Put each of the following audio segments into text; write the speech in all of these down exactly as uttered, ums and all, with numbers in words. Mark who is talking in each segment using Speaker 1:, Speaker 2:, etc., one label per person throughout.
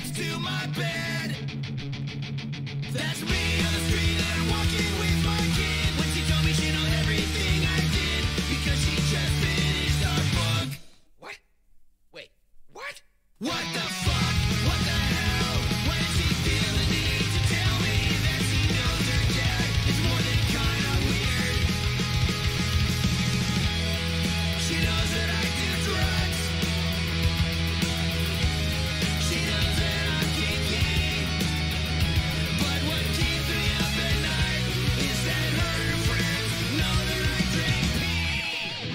Speaker 1: next to my bed. That's me on the street and I'm walking with my kid. When she told me she knows everything I did because she just finished our book. What? Wait, what? What the fuck? What the hell? Why does she feel the need to tell me that she knows her dad? It's more than kinda weird. She knows that I do drugs. She knows that I'm kinky. But what keeps me up at night is that her friends know that I drink pee.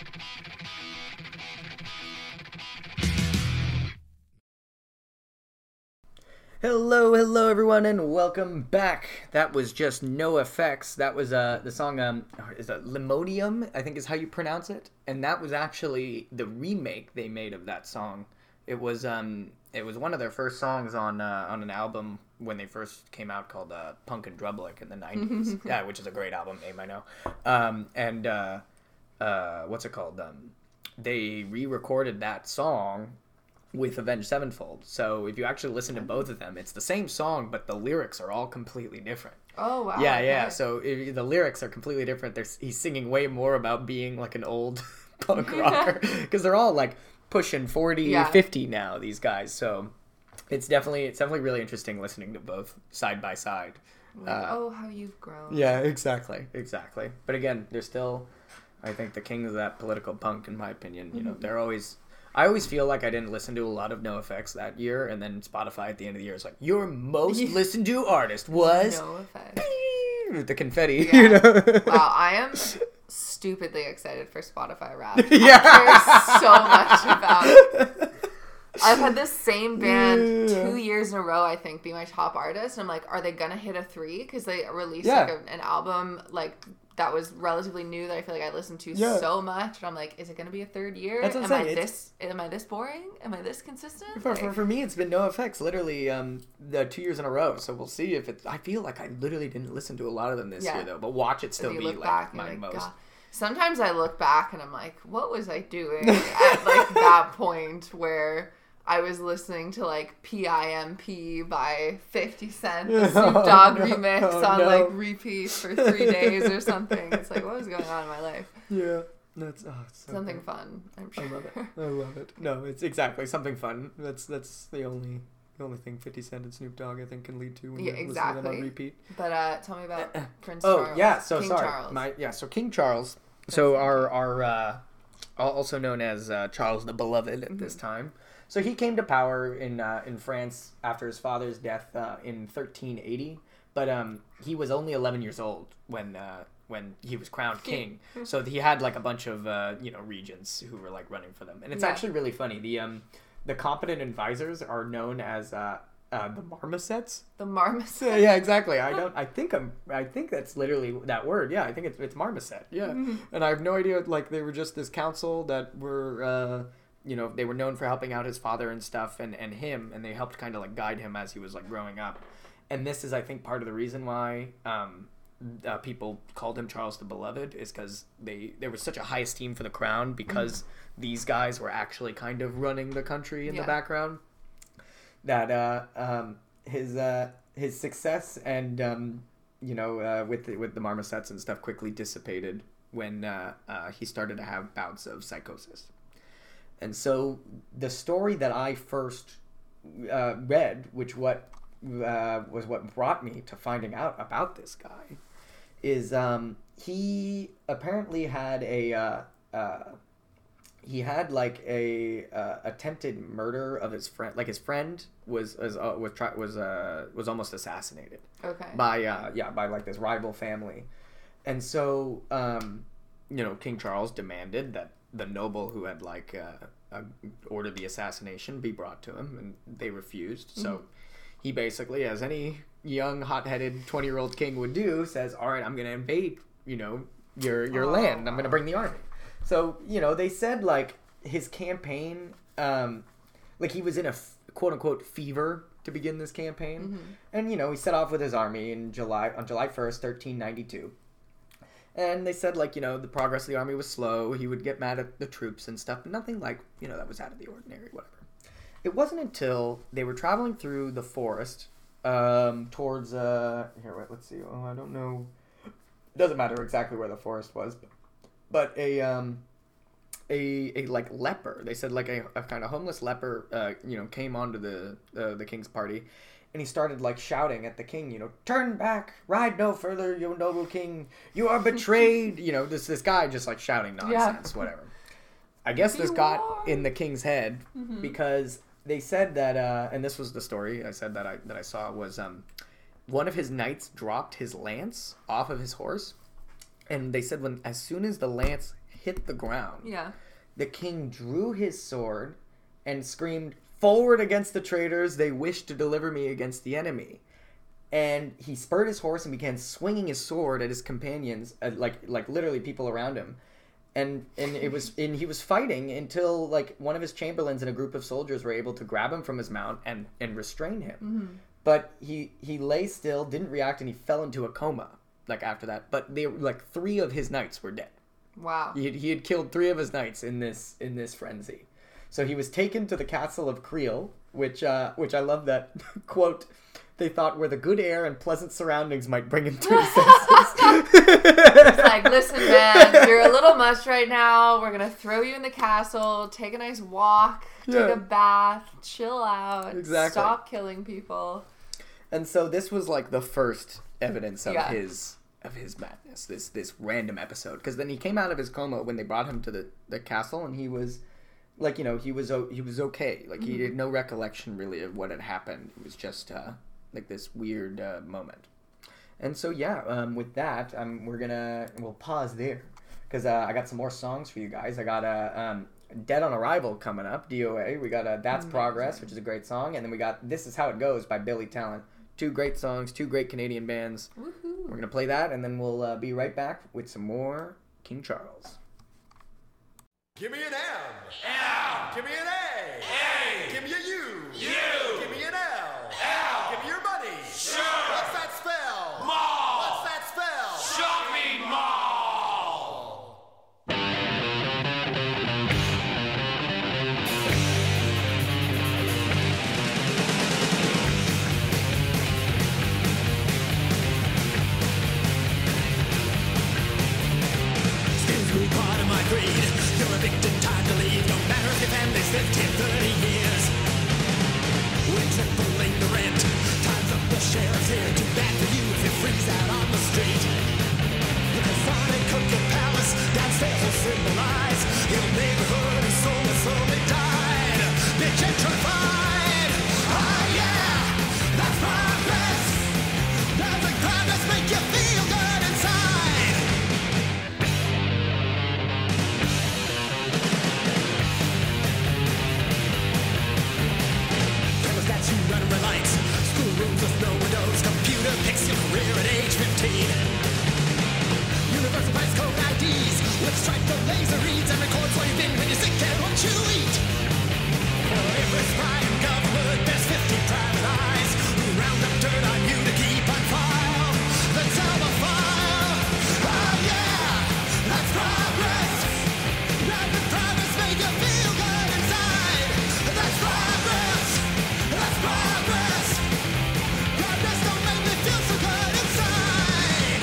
Speaker 2: Hello, hello everyone, and welcome back. That was just NoFX. That was uh the song um is it Limodium, I think is how you pronounce it, and that was actually the remake they made of that song. It was um it was one of their first songs on uh, on an album when they first came out called uh, Punk and Drublic in the nineties. Yeah, which is a great album name, I know. Um and uh uh what's it called? Um they re-recorded that song with Avenged Sevenfold. So if you actually listen to both of them, it's the same song, but the lyrics are all completely different.
Speaker 3: Oh, wow.
Speaker 2: Yeah, yeah.
Speaker 3: Okay.
Speaker 2: So if, the lyrics are completely different. There's, he's singing way more about being like an old punk rocker because they're all like pushing forty,
Speaker 3: Yeah.
Speaker 2: fifty now, these guys. So it's definitely it's definitely really interesting listening to both side by side.
Speaker 3: Like,
Speaker 2: Uh,
Speaker 3: oh, how you've grown.
Speaker 2: yeah, exactly, exactly. But again, they're still, I think, the kings of that political punk, in my opinion. You know,
Speaker 3: Mm-hmm.
Speaker 2: they're always. I always feel like I didn't listen to a lot of NoFX that year, and then Spotify at the end of the year is like, your most
Speaker 3: Yeah.
Speaker 2: listened to artist was
Speaker 3: No offense.
Speaker 2: with the confetti.
Speaker 3: Yeah.
Speaker 2: You know?
Speaker 3: Wow, I am stupidly excited for Spotify Wrapped.
Speaker 2: Yeah.
Speaker 3: I care so much about it. I've had this same band
Speaker 2: Yeah.
Speaker 3: two years in a row, I think, be my top artist. And I'm like, are they going to hit a three? Because they released
Speaker 2: Yeah.
Speaker 3: like a, an album like that was relatively new that I feel like I listened to
Speaker 2: Yeah.
Speaker 3: so much. And I'm like, is it going to be a third year?
Speaker 2: That's what I'm
Speaker 3: am I
Speaker 2: saying,
Speaker 3: this Am I this boring? Am I this consistent?
Speaker 2: For, for,
Speaker 3: Like-
Speaker 2: for me, it's been NoFX literally um, the two years in a row. So we'll see if it's. I feel like I literally didn't listen to a lot of them this
Speaker 3: Yeah.
Speaker 2: year though, but watch it
Speaker 3: If
Speaker 2: still
Speaker 3: you
Speaker 2: be
Speaker 3: look
Speaker 2: like
Speaker 3: back and
Speaker 2: my
Speaker 3: you're like,
Speaker 2: most.
Speaker 3: God. Sometimes I look back and I'm like, what was I doing at like that point where I was listening to like P I M P by fifty Cent, the Snoop
Speaker 2: Oh,
Speaker 3: Dogg
Speaker 2: no.
Speaker 3: remix
Speaker 2: Oh,
Speaker 3: on
Speaker 2: no.
Speaker 3: like repeat for three days or something. It's like, what was going on in my life?
Speaker 2: Yeah, that's oh, it's so
Speaker 3: Something
Speaker 2: good.
Speaker 3: fun, I'm sure.
Speaker 2: I love it. I love it. No, it's exactly something fun. That's that's the only the only thing fifty Cent and Snoop Dogg I think can lead to when
Speaker 3: Yeah,
Speaker 2: you listen to them on
Speaker 3: exactly.
Speaker 2: repeat.
Speaker 3: But uh, tell me about Prince
Speaker 2: Oh
Speaker 3: Charles.
Speaker 2: yeah, so
Speaker 3: King
Speaker 2: sorry.
Speaker 3: Charles.
Speaker 2: My yeah, so King Charles. So
Speaker 3: Prince
Speaker 2: our our uh, al- also known as uh, Charles the Beloved at this
Speaker 3: Mm-hmm.
Speaker 2: time. So he came to power in uh, in France after his father's death uh, in thirteen eighty, but um, he was only eleven years old when uh, when he was crowned king. So he had like a bunch of uh, you know regents who were like running for them, and it's
Speaker 3: Yeah.
Speaker 2: actually really funny. The um the competent advisors are known as uh, uh, the marmosets.
Speaker 3: The Marmoset.
Speaker 2: Yeah, exactly. I don't. I think I'm. I think that's literally that word. Yeah, I think it's it's marmoset. Yeah,
Speaker 3: Mm-hmm.
Speaker 2: and I have no idea. Like they were just this council that were, uh, you know, they were known for helping out his father and stuff, and and him, and they helped kind of like guide him as he was like growing up. And this is, I think, part of the reason why um, uh, people called him Charles the Beloved is because they there was such a high esteem for the crown because these guys were actually kind of running the country in
Speaker 3: Yeah.
Speaker 2: the background. That uh, um, his uh, his success and um, you know uh, with the, with the marmosets and stuff quickly dissipated when uh, uh, he started to have bouts of psychosis. And so the story that I first uh, read, which what uh, was what brought me to finding out about this guy, is um, he apparently had a uh, uh, he had like a uh, attempted murder of his friend. Like his friend was was uh, was try- was uh, was almost assassinated
Speaker 3: Okay.
Speaker 2: by uh, yeah by like this rival family, and so um, you know King Charles demanded that the noble who had like uh, uh, ordered the assassination be brought to him, and they refused. So
Speaker 3: Mm-hmm.
Speaker 2: he basically, as any young hot-headed twenty-year-old king would do, says, "All right, I'm going to invade, you know, your your
Speaker 3: Oh,
Speaker 2: land. I'm going to
Speaker 3: wow.
Speaker 2: bring the army." So you know, they said like his campaign, um, like he was in a f- quote-unquote fever to begin this campaign,
Speaker 3: Mm-hmm.
Speaker 2: and you know he set off with his army in July on July first, thirteen ninety-two. And they said, like, you know, the progress of the army was slow. He would get mad at the troops and stuff. Nothing like, you know, that was out of the ordinary, whatever. it wasn't until they were traveling through the forest um, towards uh, here. Wait, let's see. Oh, I don't know. It doesn't matter exactly where the forest was, but, but a um, a a like leper. They said like a, a kind of homeless leper, uh, you know, came onto the uh, the king's party, and he started like shouting at the king, you know, turn back, ride no further, you noble king, you are betrayed. You know, this this guy just like shouting nonsense, yeah. whatever. I guess this got in the king's head mm-hmm. because they said that, uh, and this was the story I said that I that I saw was um, one of his knights dropped his lance off of his horse, and they said when as soon as the lance hit the ground,
Speaker 3: yeah,
Speaker 2: the king drew his sword and screamed, "Forward against the traitors! They wish to deliver me against the enemy." And he spurred his horse and began swinging his sword at his companions, at like like literally people around him. And and it was and he was fighting until like one of his chamberlains and a group of soldiers were able to grab him from his mount and, and restrain him.
Speaker 3: Mm-hmm.
Speaker 2: But he he lay still, didn't react, and he fell into a coma like after that. But they like three of his knights were dead.
Speaker 3: Wow.
Speaker 2: He had, he had killed three of his knights in this in this frenzy. So he was taken to the castle of Creel, which uh, which I love that quote. They thought where the good air and pleasant surroundings might bring him to his senses.
Speaker 3: It's like, listen, man, you're a little much right now. We're gonna throw you in the castle, take a nice walk,
Speaker 2: Yeah.
Speaker 3: take a bath, chill out,
Speaker 2: Exactly.
Speaker 3: stop killing people.
Speaker 2: And so this was like the first evidence of
Speaker 3: Yeah.
Speaker 2: his of his madness. This this random episode, because then he came out of his coma when they brought him to the, the castle, and he was like, you know, he was o- he was okay. Like he
Speaker 3: Mm-hmm.
Speaker 2: had no recollection really of what had happened. It was just uh, like this weird uh, moment. And so yeah, um, with that, um, we're gonna we'll pause there because uh, I got some more songs for you guys. I got a uh, um, Dead on Arrival coming up, D O A. We got uh, That's
Speaker 3: Amazing.
Speaker 2: Progress, which is a great song, and then we got This Is How It Goes by Billy Talent. Two great songs, two great Canadian bands.
Speaker 3: Woohoo.
Speaker 2: We're gonna play that, and then we'll uh, be right back with some more King Charles.
Speaker 4: Give me an M. L. Give me an A. A. Give me a U. U. Give me an L. L. Give me your money. Sure. What's that spell? Mall. What's that spell? Shopping mall. Skills grew part of my creed. You're a victim, time to leave. No matter if your family's lived here thirty years. We're tripling the rent. Time's up, the sheriff's here. Too bad for you if you freeze out on the street. You can find and cook your palace. Downstairs will symbolize your neighborhood is slowly, slowly died. Be gentrified. Ah, yeah, that's progress. Doesn't progress make you feel good inside? Thermostats you run red lights. Schoolrooms with no windows. Computer picks your career at age fifteen. Universal price code I Ds. With stripe the laser reads and records where you've been when you're sick and what you eat. For every spy in government, there's fifty private eyes who round up dirt on you to keep on file. The telephile. Oh yeah, that's progress. Rapid progress make you feel good inside. That's progress. That's progress. Progress don't make me feel so good inside.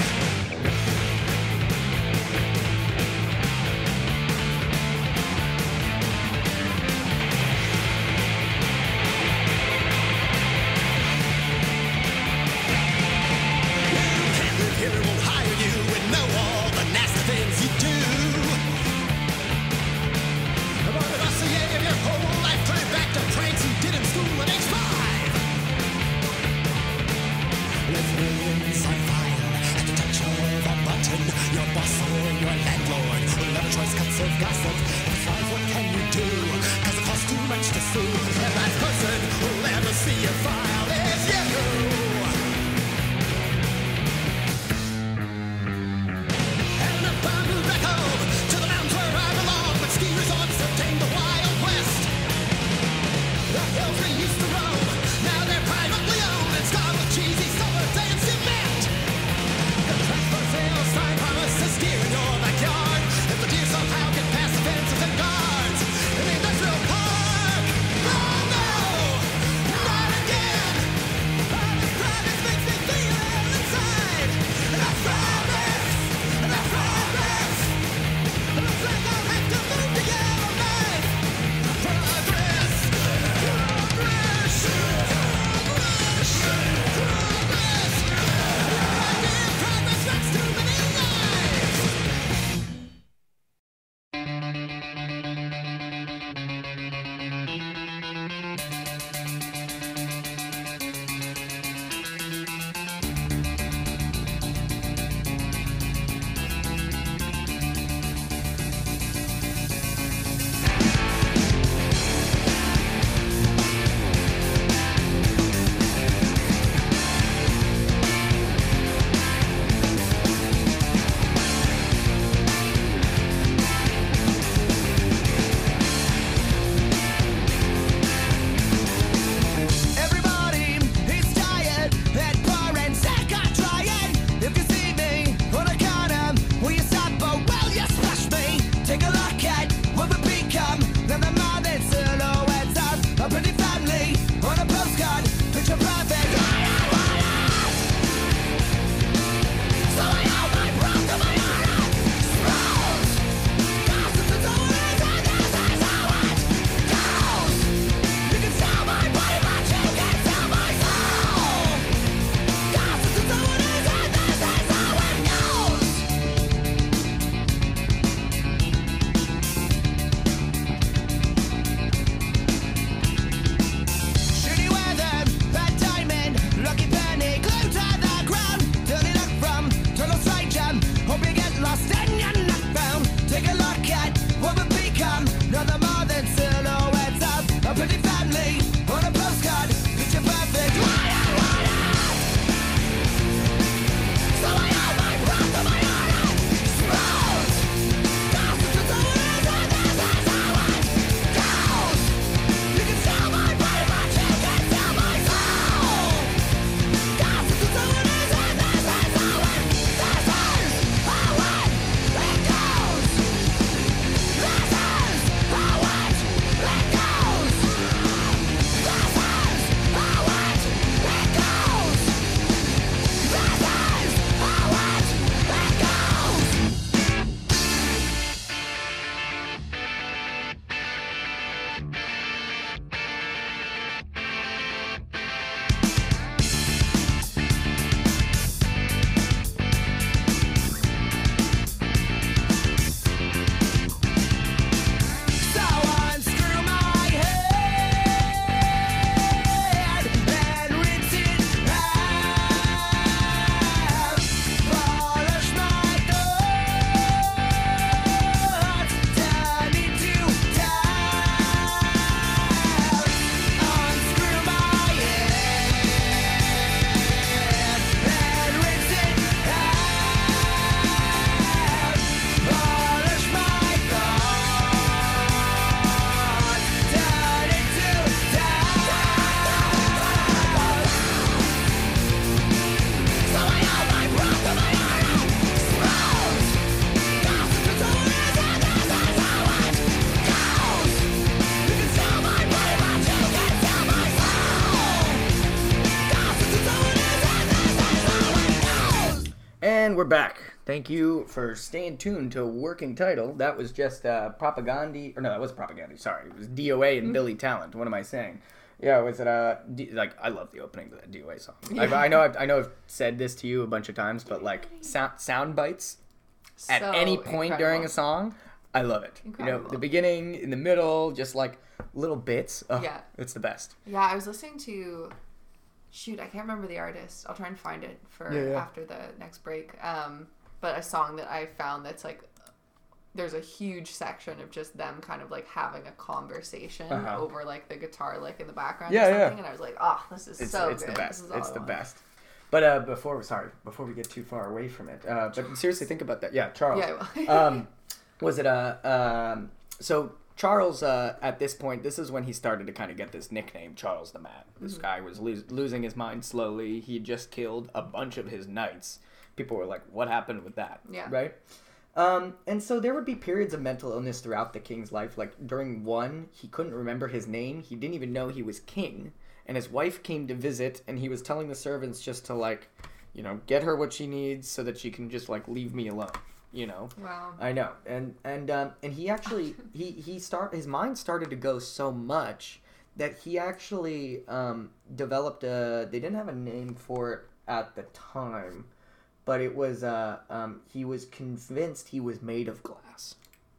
Speaker 2: And we're back. Thank you for staying tuned to Working Title. That was just uh, Propaganda, or no, that was Propaganda. Sorry, it was D O A and Billy Talent. What am I saying? Yeah, was it uh, D- like I love the opening to that D O A song.
Speaker 3: Yeah.
Speaker 2: I've, I know, I've, I know, I've said this to you a bunch of times, but like sound sound bites at
Speaker 3: So
Speaker 2: any point during
Speaker 3: incredible.
Speaker 2: a song, I love it. You know,
Speaker 3: Incredible.
Speaker 2: the beginning, in the middle, just like little bits. Oh,
Speaker 3: Yeah.
Speaker 2: it's the best.
Speaker 3: Yeah, I was listening to, shoot, I can't remember the artist. I'll try and find it for
Speaker 2: Yeah, yeah.
Speaker 3: after the next break. Um, but a song that I found that's like, there's a huge section of just them kind of like having a conversation
Speaker 2: Uh-huh.
Speaker 3: over like the guitar lick in the background
Speaker 2: Yeah,
Speaker 3: or
Speaker 2: yeah.
Speaker 3: something, and I was like, oh, this is
Speaker 2: It's
Speaker 3: so
Speaker 2: it's
Speaker 3: good.
Speaker 2: the best.
Speaker 3: This is all
Speaker 2: It's
Speaker 3: I
Speaker 2: the
Speaker 3: want.
Speaker 2: best. But uh, before sorry, before we get too far away from it, uh, but seriously, think about that. Yeah, Charles.
Speaker 3: Yeah, well.
Speaker 2: um, was it a uh, um, so Charles? Uh, at this point, this is when he started to kind of get this nickname, Charles the Mad. This
Speaker 3: Mm-hmm.
Speaker 2: guy was lo- losing his mind slowly. He just killed a bunch of his knights. People were like, "What happened with that?"
Speaker 3: Yeah.
Speaker 2: Right. Um, and so there would be periods of mental illness throughout the king's life. Like during one, he couldn't remember his name. He didn't even know he was king. And his wife came to visit, and he was telling the servants just to like, you know, get her what she needs so that she can just like leave me alone. You know.
Speaker 3: Wow.
Speaker 2: I know. And and um, and he actually he he start his mind started to go so much that he actually um, developed a. They didn't have a name for it at the time. But it was, uh, um, he was convinced he was made of glass.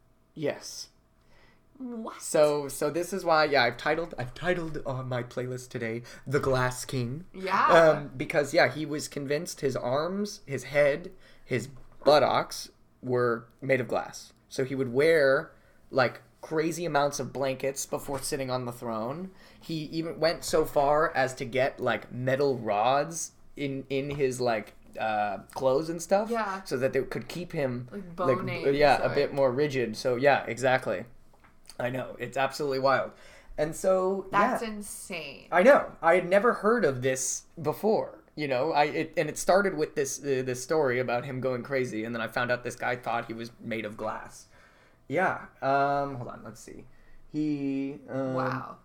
Speaker 2: Yes.
Speaker 3: What?
Speaker 2: So, so this is why, yeah, I've titled, I've titled on my playlist today, The Glass King.
Speaker 3: Yeah.
Speaker 2: Um, because, yeah, he was convinced his arms, his head, his buttocks were made of glass. So he would wear, like, crazy amounts of blankets before sitting on the throne. He even went so far as to get, like, metal rods in, in his, like, uh, clothes and stuff,
Speaker 3: Yeah.
Speaker 2: so that they could keep him
Speaker 3: Like boning,
Speaker 2: yeah, a
Speaker 3: sorry.
Speaker 2: bit more rigid. So yeah, exactly. I know, it's absolutely wild, and so
Speaker 3: That's
Speaker 2: yeah,
Speaker 3: insane.
Speaker 2: I know. I had never heard of this before. You know, I it, and it started with this uh, this story about him going crazy, and then I found out this guy thought he was made of glass. Yeah. Um. Hold on. Let's see. He. Um,
Speaker 3: Wow.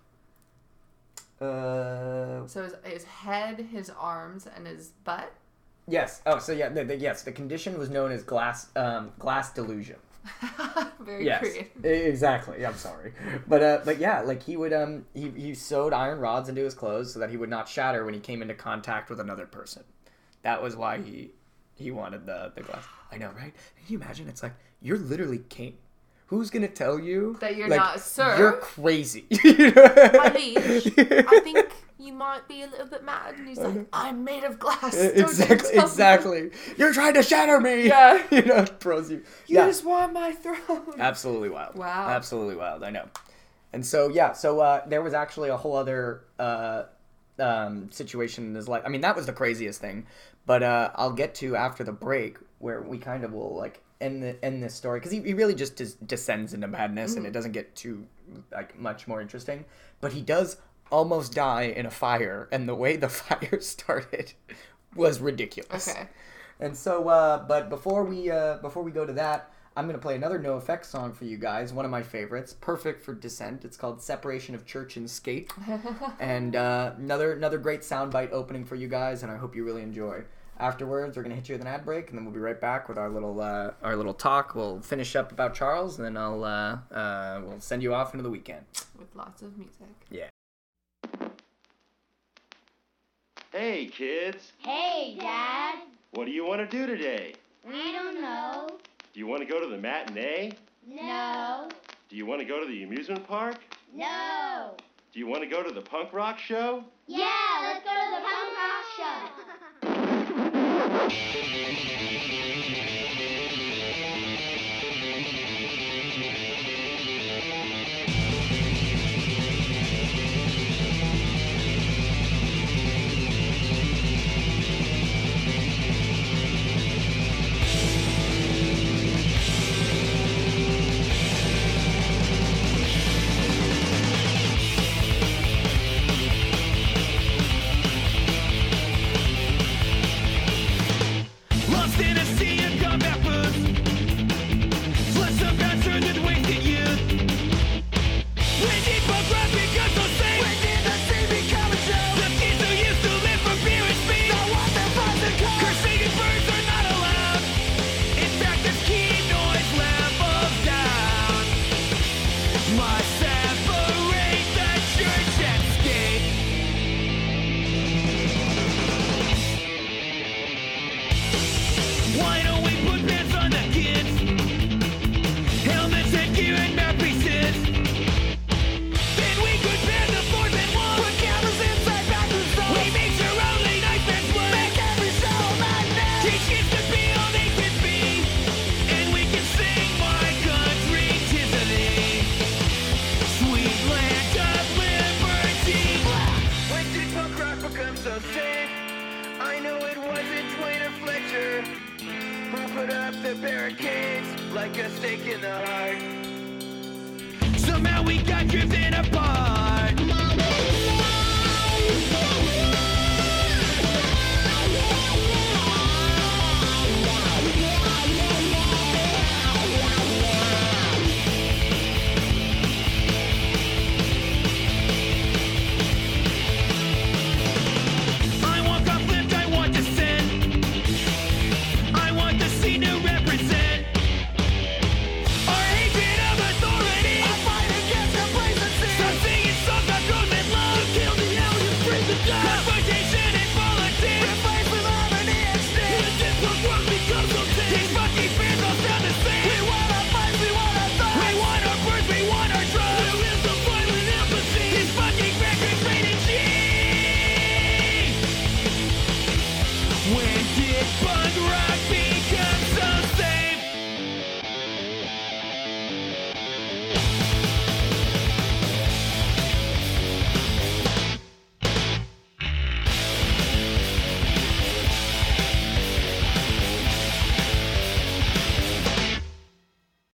Speaker 2: Uh.
Speaker 3: So his, his head, his arms, and his butt?
Speaker 2: Yes. Oh, so yeah. The, the, yes, the condition was known as glass um glass delusion.
Speaker 3: Very
Speaker 2: Yes,
Speaker 3: creative.
Speaker 2: e- exactly. I'm sorry, but uh, but yeah, like he would um he he sewed iron rods into his clothes so that he would not shatter when he came into contact with another person. That was why he he wanted the the glass. I know, right? Can you imagine? It's like you're literally king. Who's gonna tell you
Speaker 3: That you're
Speaker 2: like,
Speaker 3: not, sir?
Speaker 2: You're crazy.
Speaker 3: My liege, I think you might be a little bit mad. And he's like, I'm made of glass. Don't you
Speaker 2: Exactly.
Speaker 3: tell me."
Speaker 2: Exactly. You're trying to shatter me.
Speaker 3: Yeah.
Speaker 2: You know, throws you.
Speaker 3: You
Speaker 2: yeah.
Speaker 3: just want my throne.
Speaker 2: Absolutely wild.
Speaker 3: Wow.
Speaker 2: Absolutely wild. I know. And so yeah, so uh, there was actually a whole other uh, um, situation in his life. I mean, that was the craziest thing. But uh, I'll get to after the break where we kind of will like end the, end this story because he, he really just des- descends into madness and it doesn't get too like much more interesting. But he does almost die in a fire, and the way the fire started was ridiculous.
Speaker 3: Okay.
Speaker 2: And so, uh, but before we uh, before we go to that, I'm gonna play another NoFX song for you guys. One of my favorites, perfect for Descent. It's called "Separation of Church and Skate," and uh, another another great soundbite opening for you guys, and I hope you really enjoy. Afterwards, we're gonna hit you with an ad break, and then we'll be right back with our little uh, our little talk. We'll finish up about Charles, and then I'll uh, uh, we'll send you off into the weekend.
Speaker 3: With lots of music.
Speaker 2: Yeah.
Speaker 5: Hey, kids.
Speaker 6: Hey, Dad.
Speaker 5: What do you want to do today?
Speaker 6: We don't know.
Speaker 5: Do you want to go to the matinee?
Speaker 6: No.
Speaker 5: Do you want to go to the amusement park?
Speaker 6: No.
Speaker 5: Do you want to go to the punk rock show?
Speaker 6: Yeah, let's go to the punk rock show.
Speaker 4: Lost in a sea of gold.
Speaker 7: safe. I know it wasn't Dwayne or Fletcher who put up the barricades like a stake in the heart. Somehow we got driven apart.